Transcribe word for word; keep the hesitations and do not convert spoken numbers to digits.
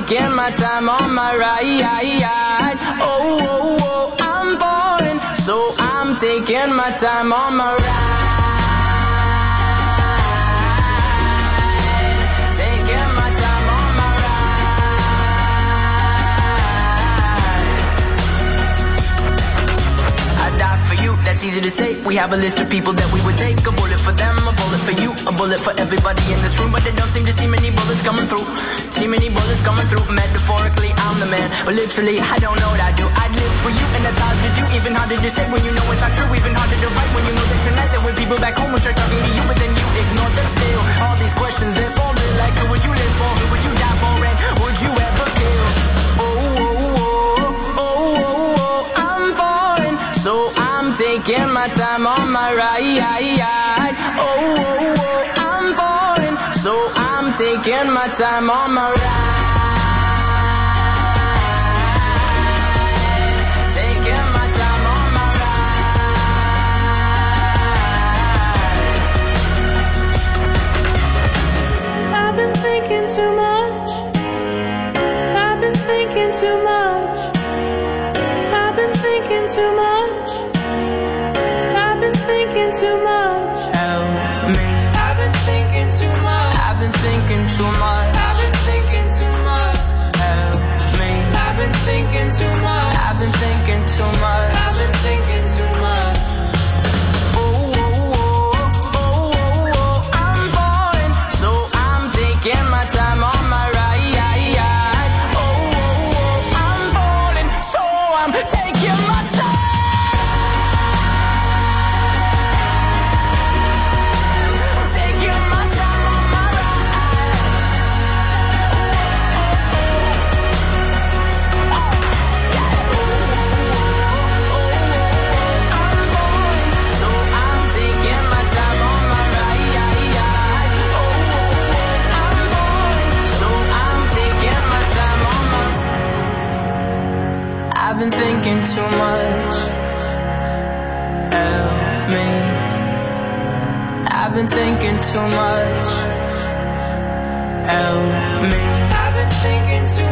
taking my time on my ride. Oh, oh, oh, I'm falling, so I'm taking my time on my ride. Taking my time on my ride. I die for you, that's easy to say. We have a list of people that we would take. A bullet for them, a bullet for you, a bullet for everybody in this room. But they don't seem to see many bullets coming through. See many bullets coming through. Metaphorically, I'm the man, but literally, I don't know what I do. I'd live for you, and that's hard to do. Even harder to say when you know it's not true. Even harder to write when you know that tonight there were people back home who tried talking to you, but then you ignore them still. All these questions, they're falling like, who would you live for? Who would you die for? And would you ever kill? Oh, oh, oh, oh, oh, oh, I'm falling, so I'm taking my time on my ride. Oh, oh, oh, I'm falling, so I'm taking my time on my ride. Taking my time on my ride. I've been thinking too much. I've been thinking too much. I've been thinking too much. I've been thinking too much. Help me. I've been thinking too much. I've been thinking too much. I've been thinking too much. Help me. I've been thinking too much. I've been thinking too much. I've been thinking too much. Oh, oh, oh, oh, oh, oh, I'm falling, so I'm taking my time on my ride. Oh, oh, oh, I'm falling, so I'm taking my time. Taking my time on my ride. I'm falling, so I'm taking my time on my ride. Oh, I'm falling, so I'm taking my time on my. I've been thinking too much. Help me. I've been thinking too much. Help me. I've been thinking too